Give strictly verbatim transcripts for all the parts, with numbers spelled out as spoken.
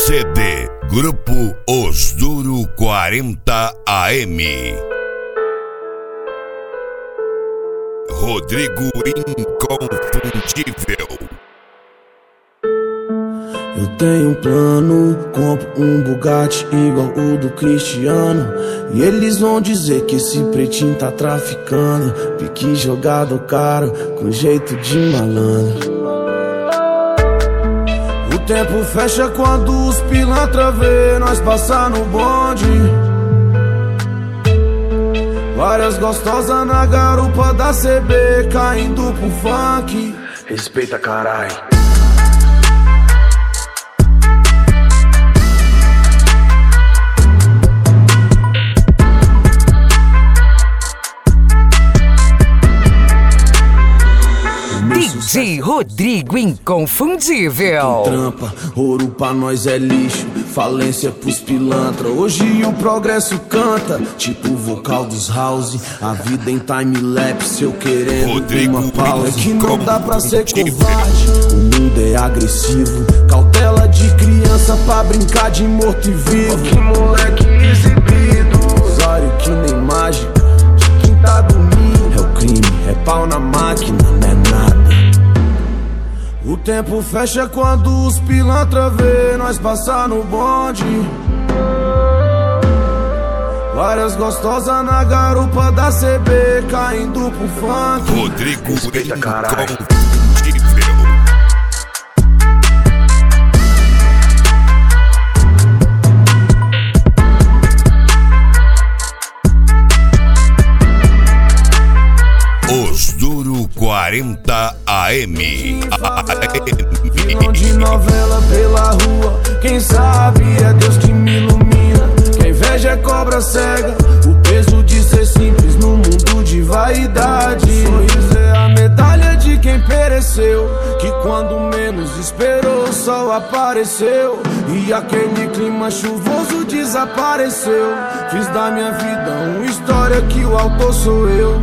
C D Grupo Os Duro quarenta A M. Rodrigo Inconfundível. Eu tenho um plano, compro um Bugatti igual o do Cristiano, e eles vão dizer que esse pretinho tá traficando, pique jogado caro, com jeito de malandro. O tempo fecha quando os pilantra vê nós passar no bonde. Várias gostosas na garupa da C B, caindo pro funk. Respeita, carai. D J Rodrigo Inconfundível. Trampa, ouro pra nós é lixo, falência pros pilantra. Hoje o progresso canta, tipo o vocal dos house. A vida em time-lapse, eu querendo Rodrigo uma pausa. É que não dá pra ser covarde, o mundo é agressivo. Cautela de criança pra brincar de morto e vivo. Que moleque exibido, usuário que nem mágica, de quem tá dormindo. É o crime, é pau na máquina, não é nada. O tempo fecha quando os pilantra vê nós passar no bonde. Várias gostosas na garupa da C B, caindo pro funk. Rodrigo Respeita, carai. Os Duro quarenta A M. Vilão de novela pela rua, quem sabe é Deus que me ilumina. Quem inveja é cobra cega, o peso de ser simples no mundo de vaidade. Sorriso é a medalha de quem pereceu, que quando menos esperou o sol apareceu, e aquele clima chuvoso desapareceu. Fiz da minha vida uma história que o autor sou eu.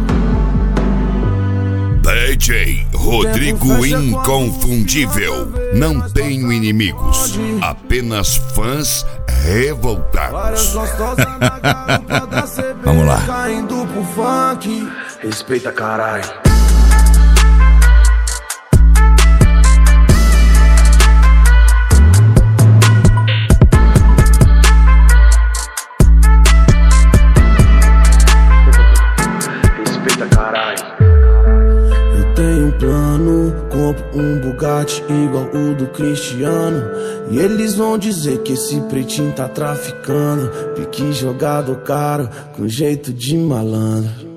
D J Rodrigo Inconfundível. Não tenho inimigos, apenas fãs revoltados. Vamos lá. Caindo pro funk. Respeita, carai. Respeita, carai. Tenho um plano, compro um Bugatti igual o do Cristiano, e eles vão dizer que esse pretinho tá traficando, pique jogado caro, com jeito de malandro.